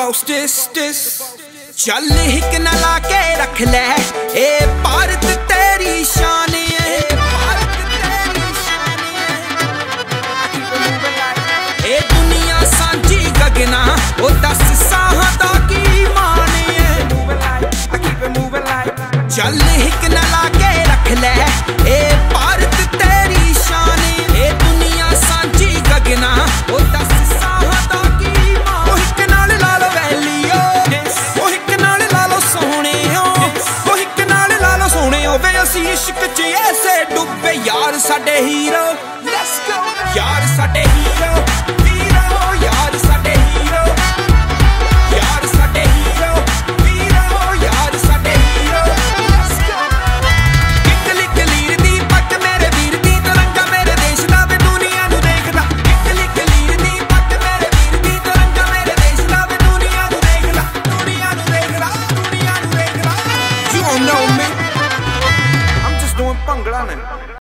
about this चल हिक न लाके रख ले ए भारत तेरी शान है ए दुनिया सांझी गगना ओ दस साहां दा की मान है चल हिक न लाके रख ले ए भारत तेरी शान ए दुनिया सांझी गगना ओ दस साहां दा की मान ओ हिक नाल ला लो वैलियो ओ हिक नाल ला लो सोहणियो ओ हिक नाल ला लो सोहणियो वे असीं इश्क च ऐसे डुबे यार साडे हीरो लेट्स गो यार साडे हीरो वीरो यार साडे हीरो यार साडे हीरो वीरो यार साडे हीरो लेट्स गो इटली कलीर दी पट मेरे वीर दी तरंगा मेरे देश दा वे दुनिया नू देखदा इटली कलीर दी पट मेरे वीर दी तरंगा मेरे देश दा वे दुनिया नू देखदा दुनिया नू देखदा दुनिया नू देखदा You don't know me I'm just doing Bangla now